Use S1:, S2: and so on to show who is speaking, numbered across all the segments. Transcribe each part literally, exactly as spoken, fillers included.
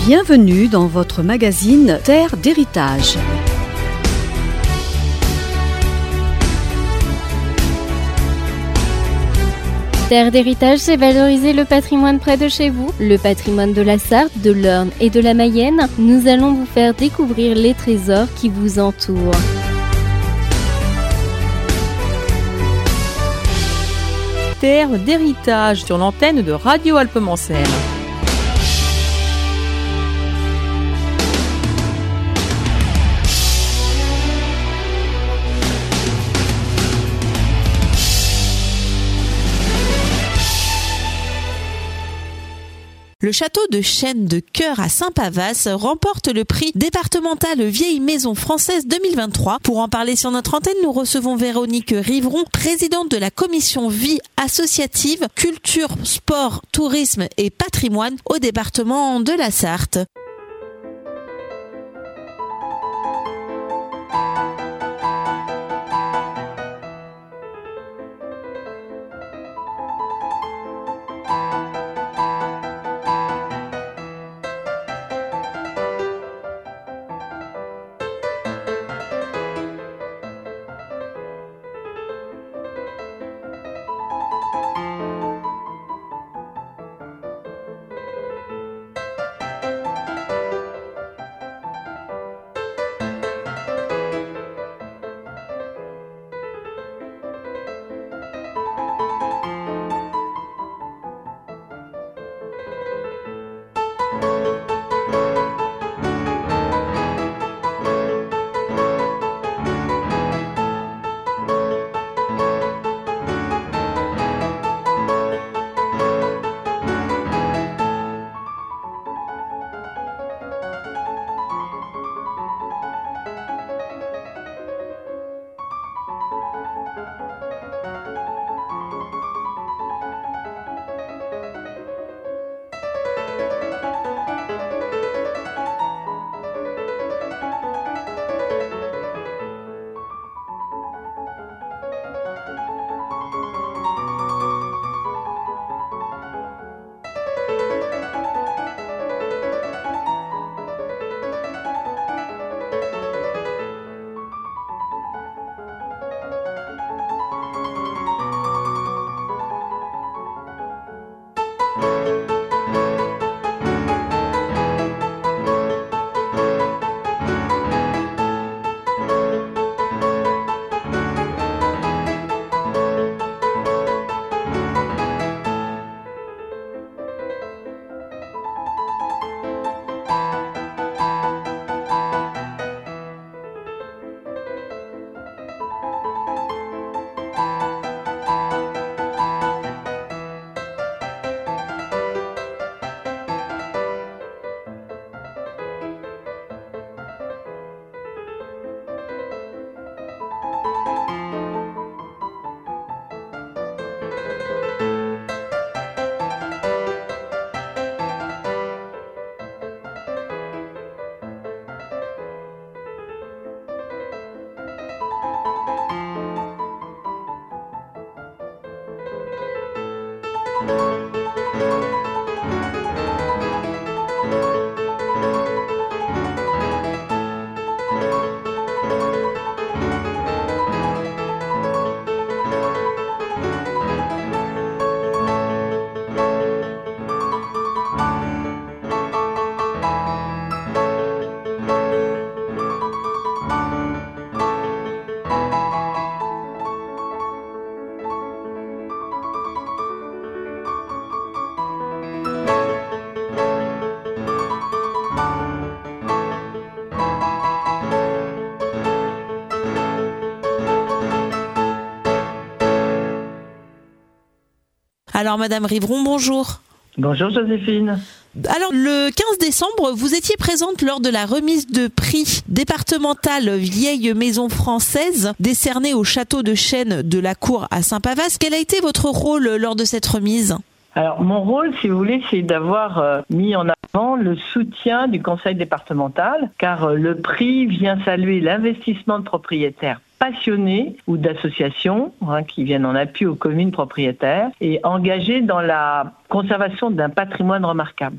S1: Bienvenue dans votre magazine Terre d'héritage.
S2: Terre d'héritage, c'est valoriser le patrimoine près de chez vous, le patrimoine de la Sarthe, de l'Orne et de la Mayenne. Nous allons vous faire découvrir les trésors qui vous entourent.
S3: Terre d'héritage sur l'antenne de Radio Alpemancelle.
S4: Le château de Chêne de Cœur à Saint-Pavas remporte le prix départemental Vieille Maison Française deux mille vingt-trois. Pour en parler sur notre antenne, nous recevons Véronique Rivron, présidente de la commission vie associative, culture, sport, tourisme et patrimoine au département de la Sarthe. Alors Madame Rivron, bonjour.
S5: Bonjour Joséphine.
S4: Alors le quinze décembre, vous étiez présente lors de la remise de prix départemental Vieille Maison Française décerné au château de Chêne de la Cour à Saint-Pavas. Quel a été votre rôle lors de cette remise ?
S5: Alors mon rôle, si vous voulez, c'est d'avoir euh, mis en avant le soutien du conseil départemental, car euh, le prix vient saluer l'investissement de propriétaires passionnés ou d'associations hein, qui viennent en appui aux communes propriétaires et engagés dans la conservation d'un patrimoine remarquable.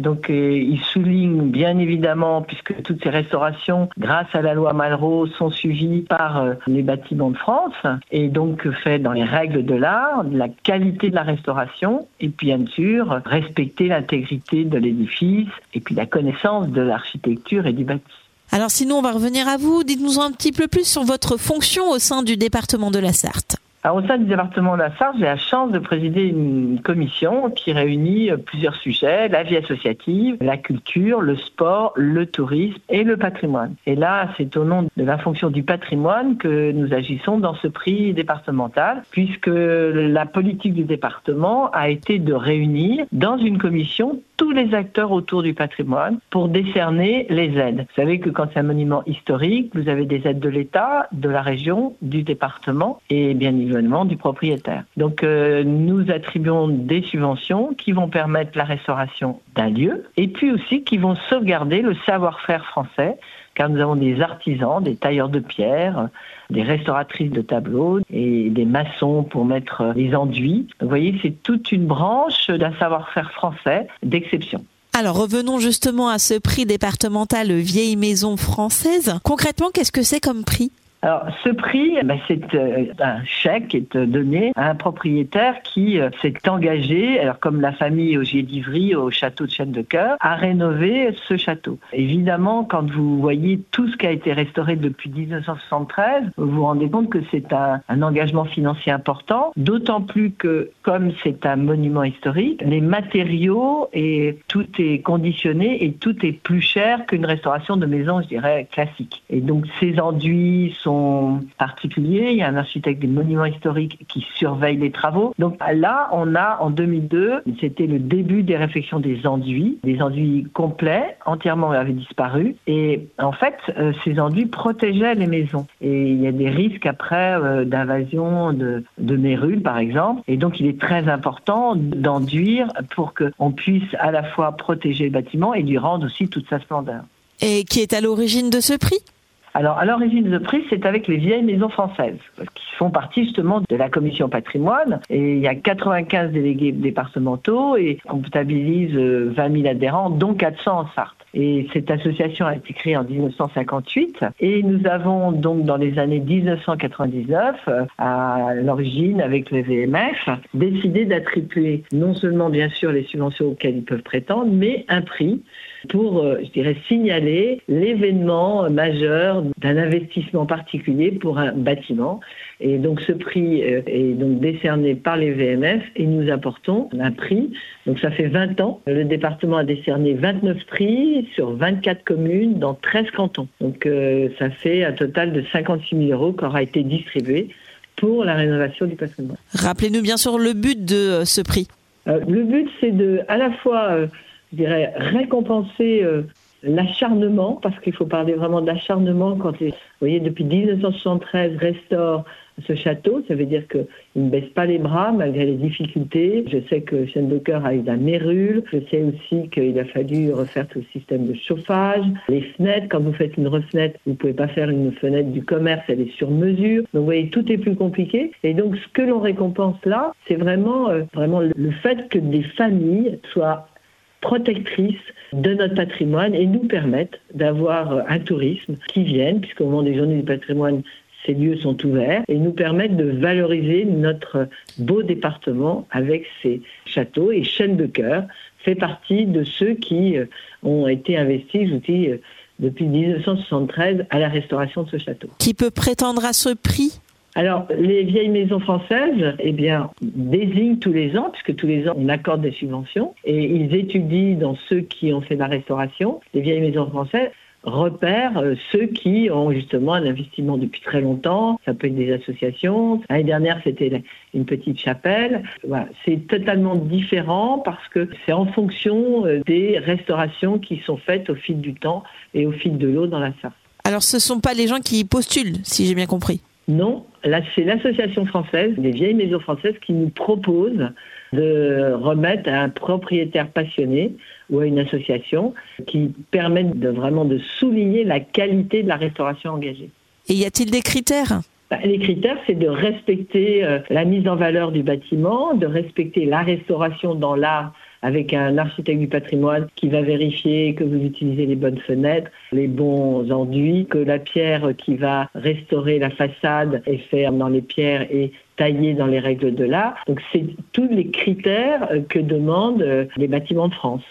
S5: Donc euh, il souligne bien évidemment, puisque toutes ces restaurations, grâce à la loi Malraux, sont suivies par euh, les bâtiments de France et donc fait dans les règles de l'art, la qualité de la restauration et puis bien sûr respecter l'intégrité de l'édifice et puis la connaissance de l'architecture et du bâti.
S4: Alors sinon, on va revenir à vous. Dites-nous un petit peu plus sur votre fonction au sein du département de la Sarthe.
S5: Alors, au sein du département de la Sarthe, j'ai la chance de présider une commission qui réunit plusieurs sujets, la vie associative, la culture, le sport, le tourisme et le patrimoine. Et là, c'est au nom de la fonction du patrimoine que nous agissons dans ce prix départemental, puisque la politique du département a été de réunir dans une commission tous les acteurs autour du patrimoine pour décerner les aides. Vous savez que quand c'est un monument historique, vous avez des aides de l'État, de la région, du département et bien évidemment du propriétaire. Donc euh, nous attribuons des subventions qui vont permettre la restauration d'un lieu et puis aussi qui vont sauvegarder le savoir-faire français, car nous avons des artisans, des tailleurs de pierre, des restauratrices de tableaux et des maçons pour mettre les enduits. Vous voyez, c'est toute une branche d'un savoir-faire français d'exception.
S4: Alors revenons justement à ce prix départemental Vieille Maison Française. Concrètement, qu'est-ce que c'est comme prix ?
S5: Alors, ce prix, ben, c'est euh, un chèque qui est donné à un propriétaire qui euh, s'est engagé, alors comme la famille Augier d'Ivry au château de Chêne-de-Cœur, à rénover ce château. Évidemment, quand vous voyez tout ce qui a été restauré depuis dix-neuf cent soixante-treize, vous vous rendez compte que c'est un, un engagement financier important, d'autant plus que, comme c'est un monument historique, les matériaux et tout est conditionné et tout est plus cher qu'une restauration de maison, je dirais, classique. Et donc, ces enduits sont particuliers. Il y a un architecte des monuments historiques qui surveille les travaux. Donc là, on a en deux mille deux, c'était le début des réflexions des enduits. Des enduits complets, entièrement avaient disparu. Et en fait, euh, ces enduits protégeaient les maisons. Et il y a des risques après euh, d'invasion de, de mérules, par exemple. Et donc, il est très important d'enduire pour qu'on puisse à la fois protéger le bâtiment et lui rendre aussi toute sa splendeur.
S4: Et qui est à l'origine de ce prix ?
S5: Alors, à l'origine de ce prix, c'est avec les vieilles maisons françaises, qui font partie justement de la commission patrimoine. Et il y a quatre-vingt-quinze délégués départementaux et on comptabilise vingt mille adhérents, dont quatre cents en Sarthe. Et cette association a été créée en dix-neuf cent cinquante-huit. Et nous avons donc dans les années dix-neuf cent quatre-vingt-dix-neuf, à l'origine avec le V M F, décidé d'attribuer non seulement bien sûr les subventions auxquelles ils peuvent prétendre, mais un prix pour, je dirais, signaler l'événement majeur d'un investissement particulier pour un bâtiment. Et donc ce prix est donc décerné par les V M F et nous apportons un prix. Donc ça fait vingt ans. Le département a décerné vingt-neuf prix sur vingt-quatre communes dans treize cantons. Donc euh, ça fait un total de cinquante-six mille euros qui aura été distribué pour la rénovation du patrimoine.
S4: Rappelez-nous bien sûr le but de ce prix.
S5: Euh, le but, c'est de à la fois... Euh, je dirais, récompenser euh, l'acharnement, parce qu'il faut parler vraiment d'acharnement quand, les, vous voyez, depuis dix-neuf cent soixante-treize, restaure ce château. Ça veut dire qu'ils ne baissent pas les bras malgré les difficultés. Je sais que Chêne-de-Cœur a eu de la mérule. Je sais aussi qu'il a fallu refaire tout le système de chauffage. Les fenêtres, quand vous faites une refenêtre, vous ne pouvez pas faire une fenêtre du commerce, elle est sur mesure. Donc vous voyez, tout est plus compliqué. Et donc ce que l'on récompense là, c'est vraiment, euh, vraiment le fait que des familles soient protectrices de notre patrimoine et nous permettent d'avoir un tourisme qui vienne, puisqu'au moment des journées du patrimoine, ces lieux sont ouverts et nous permettent de valoriser notre beau département avec ses châteaux. Et Chêne-de-Cœur fait partie de ceux qui ont été investis, je vous dis, depuis dix-neuf cent soixante-treize à la restauration de ce château.
S4: Qui peut prétendre à ce prix ?
S5: Alors, les vieilles maisons françaises, eh bien, désignent tous les ans, puisque tous les ans, on accorde des subventions, et ils étudient dans ceux qui ont fait de la restauration. Les vieilles maisons françaises repèrent ceux qui ont justement un investissement depuis très longtemps. Ça peut être des associations. L'année dernière, c'était une petite chapelle. Voilà. C'est totalement différent parce que c'est en fonction des restaurations qui sont faites au fil du temps et au fil de l'eau dans la Sarthe.
S4: Alors, ce ne sont pas les gens qui postulent, si j'ai bien compris.
S5: Non, là c'est l'association française, les vieilles maisons françaises, qui nous propose de remettre à un propriétaire passionné ou à une association qui permettent de vraiment de souligner la qualité de la restauration engagée.
S4: Et y a-t-il des critères ?
S5: Bah, les critères, c'est de respecter euh, la mise en valeur du bâtiment, de respecter la restauration dans l'art avec un architecte du patrimoine qui va vérifier que vous utilisez les bonnes fenêtres, les bons enduits, que la pierre qui va restaurer la façade est faite dans les pierres et taillée dans les règles de l'art. Donc c'est tous les critères que demandent les bâtiments de France.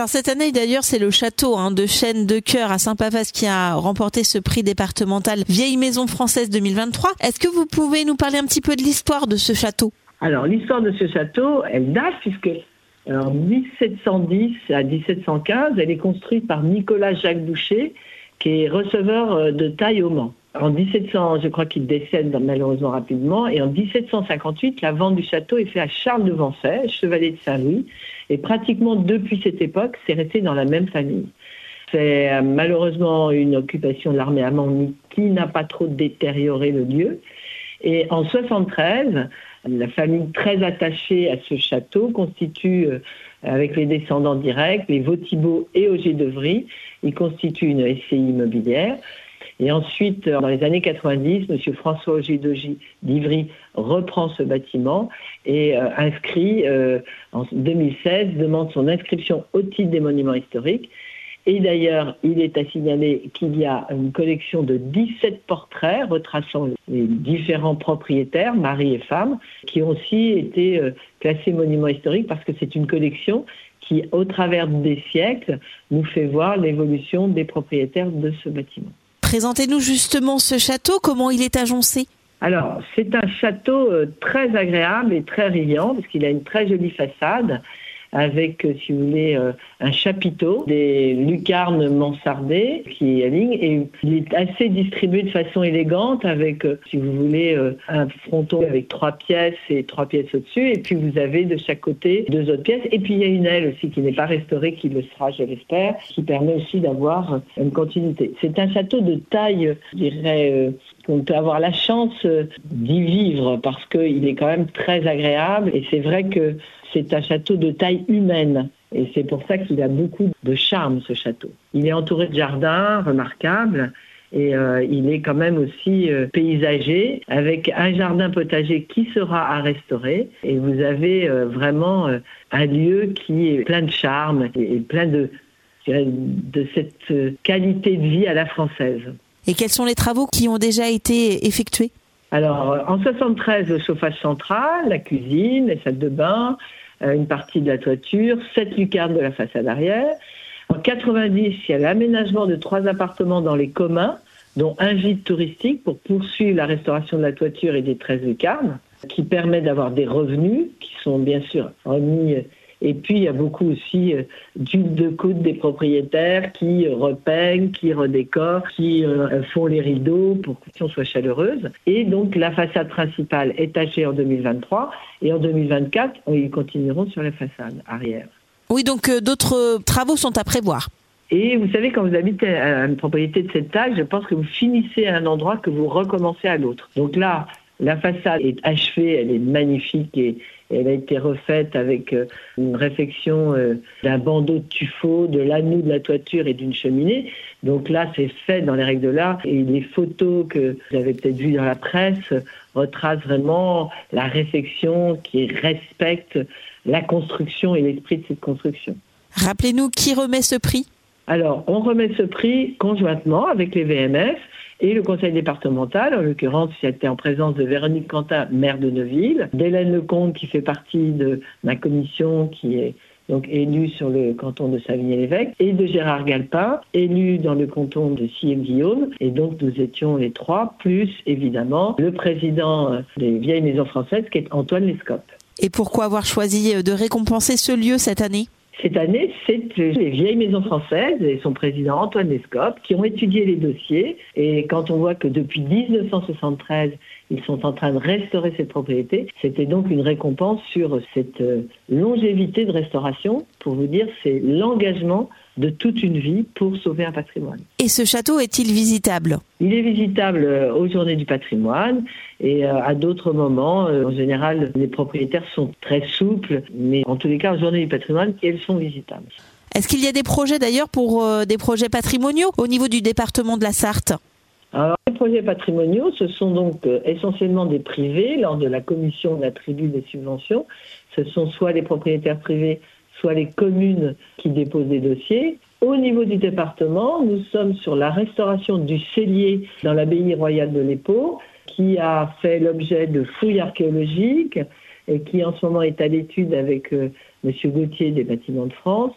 S4: Alors cette année d'ailleurs, c'est le château hein, de Chêne de Coeur à Saint-Pavas qui a remporté ce prix départemental Vieille Maison Française deux mille vingt-trois. Est-ce que vous pouvez nous parler un petit peu de l'histoire de ce château ?
S5: Alors l'histoire de ce château, elle date puisque en dix-sept cent dix à dix-sept cent quinze, elle est construite par Nicolas Jacques Boucher, qui est receveur de taille au Mans. En dix-sept cents, je crois qu'il décède malheureusement rapidement, et en dix-sept cent cinquante-huit, la vente du château est faite à Charles de Vancey, chevalier de Saint-Louis, et pratiquement depuis cette époque, c'est resté dans la même famille. C'est euh, malheureusement une occupation de l'armée allemande qui n'a pas trop détérioré le lieu. Et en soixante-treize, la famille très attachée à ce château constitue, euh, avec les descendants directs, les Vautibeau et Auger d'Evry, ils constituent une S C I immobilière. Et ensuite, dans les années quatre-vingt-dix, M. François Auger d'Ivry reprend ce bâtiment et euh, inscrit, euh, en deux mille seize, demande son inscription au titre des monuments historiques. Et d'ailleurs, il est à signaler qu'il y a une collection de dix-sept portraits retraçant les différents propriétaires, mari et femme, qui ont aussi été euh, classés monuments historiques parce que c'est une collection qui, au travers des siècles, nous fait voir l'évolution des propriétaires de ce bâtiment.
S4: Présentez-nous justement ce château, comment il est agencé ?
S5: Alors, c'est un château euh, très agréable et très riant, parce qu'il a une très jolie façade, avec, euh, si vous voulez, euh, un chapiteau, des lucarnes mansardées qui alignent, et il est assez distribué de façon élégante, avec, euh, si vous voulez, euh, un fronton avec trois pièces et trois pièces au-dessus, et puis vous avez de chaque côté deux autres pièces, et puis il y a une aile aussi qui n'est pas restaurée, qui le sera, je l'espère, qui permet aussi d'avoir une continuité. C'est un château de taille, je dirais, euh, qu'on peut avoir la chance d'y vivre parce qu'il est quand même très agréable, et c'est vrai que c'est un château de taille humaine et c'est pour ça qu'il a beaucoup de charme, ce château. Il est entouré de jardins remarquables et euh, il est quand même aussi euh, paysager avec un jardin potager qui sera à restaurer, et vous avez euh, vraiment euh, un lieu qui est plein de charme et, et plein de, je dirais, de cette euh, qualité de vie à la française.
S4: Et quels sont les travaux qui ont déjà été effectués ?
S5: Alors, en soixante-treize, le chauffage central, la cuisine, les salles de bain, une partie de la toiture, sept lucarnes de la façade arrière. En quatre-vingt-dix, il y a l'aménagement de trois appartements dans les communs, dont un gîte touristique pour poursuivre la restauration de la toiture et des treize lucarnes, qui permet d'avoir des revenus qui sont bien sûr remis. Et puis, il y a beaucoup aussi d'huile de coude des propriétaires qui repeignent, qui redécorent, qui font les rideaux pour que l'on soit chaleureuse. Et donc, la façade principale est tachée en deux mille vingt-trois. Et en deux mille vingt-quatre, ils continueront sur la façade arrière.
S4: Oui, donc euh, d'autres travaux sont à prévoir.
S5: Et vous savez, quand vous habitez à une propriété de cette taille, je pense que vous finissez à un endroit que vous recommencez à l'autre. Donc là, la façade est achevée, elle est magnifique et elle a été refaite avec une réfection d'un bandeau de tuffeau, de l'anneau de la toiture et d'une cheminée. Donc là, c'est fait dans les règles de l'art. Et les photos que vous avez peut-être vues dans la presse retracent vraiment la réfection qui respecte la construction et l'esprit de cette construction.
S4: Rappelez-nous qui remet ce prix ?
S5: Alors, on remet ce prix conjointement avec les V M F et le conseil départemental. En l'occurrence, c'était en présence de Véronique Quentin, maire de Neuville, d'Hélène Lecomte, qui fait partie de ma commission, qui est donc élue sur le canton de Savigny-l'Évêque, et de Gérard Galpin, élu dans le canton de Sillé-Guillaume. Et donc, nous étions les trois, plus évidemment le président des Vieilles Maisons Françaises, qui est Antoine Lescope.
S4: Et pourquoi avoir choisi de récompenser ce lieu cette année ?
S5: Cette année, c'est les Vieilles Maisons Françaises et son président Antoine Lescope qui ont étudié les dossiers. Et quand on voit que depuis dix-neuf cent soixante-treize, ils sont en train de restaurer cette propriété, c'était donc une récompense sur cette longévité de restauration. Pour vous dire, c'est l'engagement de toute une vie pour sauver un patrimoine.
S4: Et ce château est-il visitable ?
S5: Il est visitable aux Journées du patrimoine et à d'autres moments. En général, les propriétaires sont très souples, mais en tous les cas, aux Journées du patrimoine, elles sont visitables.
S4: Est-ce qu'il y a des projets d'ailleurs pour euh, des projets patrimoniaux au niveau du département de la Sarthe ?
S5: Alors, les projets patrimoniaux, ce sont donc euh, essentiellement des privés lors de la commission d'attribut des subventions. Ce sont soit les propriétaires privés, soit les communes qui déposent des dossiers. Au niveau du département, nous sommes sur la restauration du cellier dans l'abbaye royale de l'Épau, qui a fait l'objet de fouilles archéologiques et qui en ce moment est à l'étude avec euh, M. Gauthier des Bâtiments de France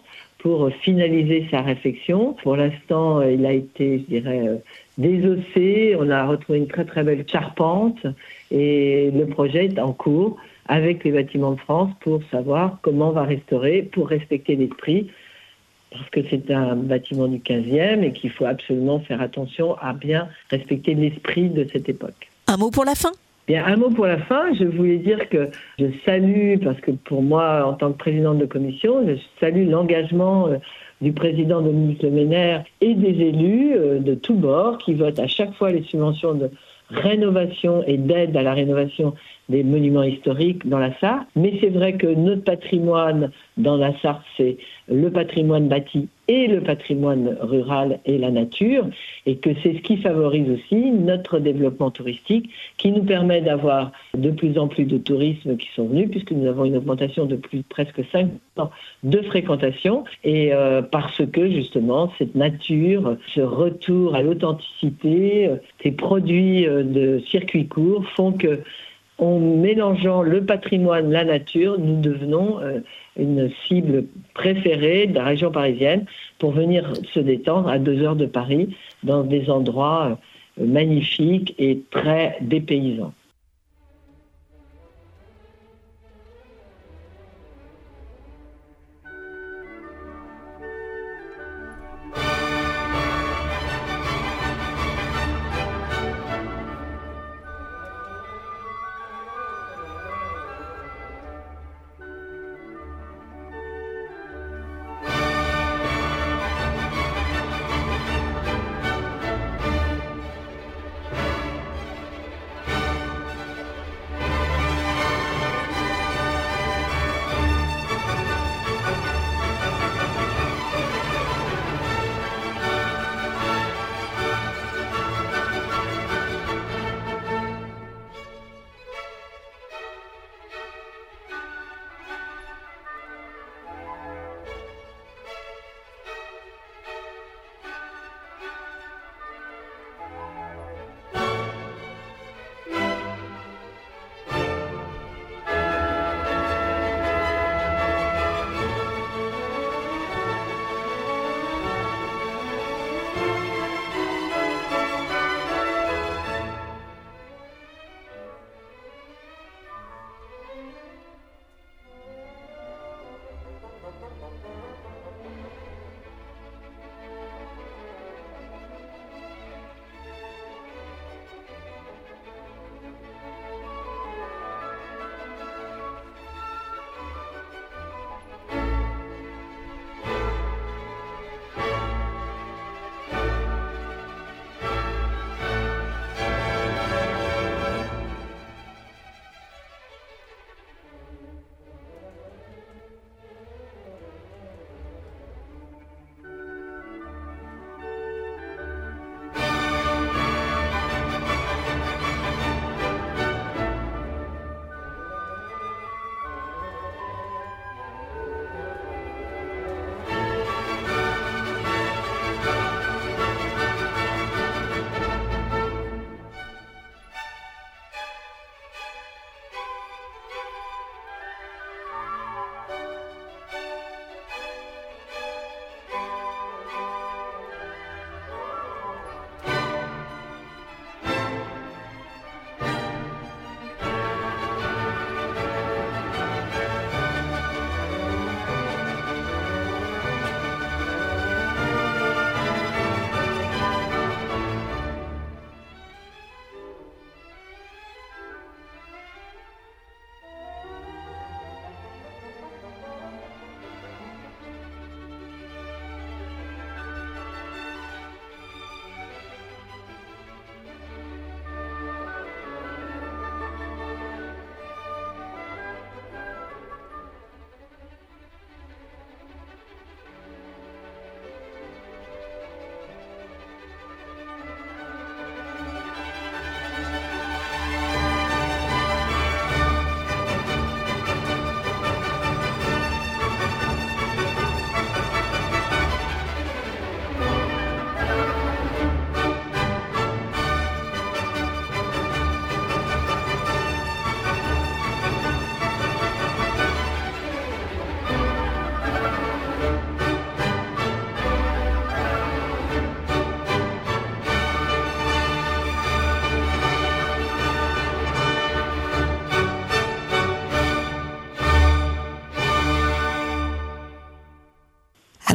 S5: pour finaliser sa réflexion. Pour l'instant, il a été, je dirais, désossé. On a retrouvé une très très belle charpente et le projet est en cours avec les Bâtiments de France pour savoir comment on va restaurer, pour respecter l'esprit, parce que c'est un bâtiment du quinzième et qu'il faut absolument faire attention à bien respecter l'esprit de cette époque.
S4: Un mot pour la fin ?
S5: Bien, un mot pour la fin, je voulais dire que je salue, parce que pour moi, en tant que présidente de commission, je salue l'engagement du président Dominique Leménaire et des élus de tous bords qui votent à chaque fois les subventions de rénovation et d'aide à la rénovation des monuments historiques dans la Sarthe. Mais c'est vrai que notre patrimoine dans la Sarthe, c'est le patrimoine bâti et le patrimoine rural et la nature, et que c'est ce qui favorise aussi notre développement touristique, qui nous permet d'avoir de plus en plus de tourisme qui sont venus, puisque nous avons une augmentation de plus presque cinq pour cent de fréquentation, et euh, parce que justement cette nature, ce retour à l'authenticité, euh, ces produits euh, de circuit court font que, en mélangeant le patrimoine, la nature, nous devenons euh, une cible préférée de la région parisienne pour venir se détendre à deux heures de Paris dans des endroits euh, magnifiques et très dépaysants.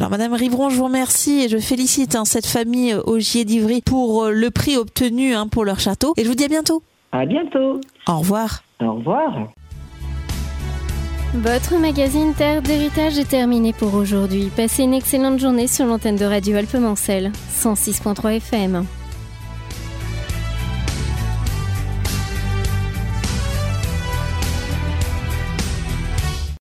S4: Alors Madame Rivron, je vous remercie et je félicite hein, cette famille Augier d'Ivry pour le prix obtenu hein, pour leur château. Et je vous dis à bientôt.
S5: À bientôt.
S4: Au revoir.
S5: Au revoir.
S2: Votre magazine Terre d'Héritage est terminé pour aujourd'hui. Passez une excellente journée sur l'antenne de Radio Alpemancel, cent six virgule trois F M.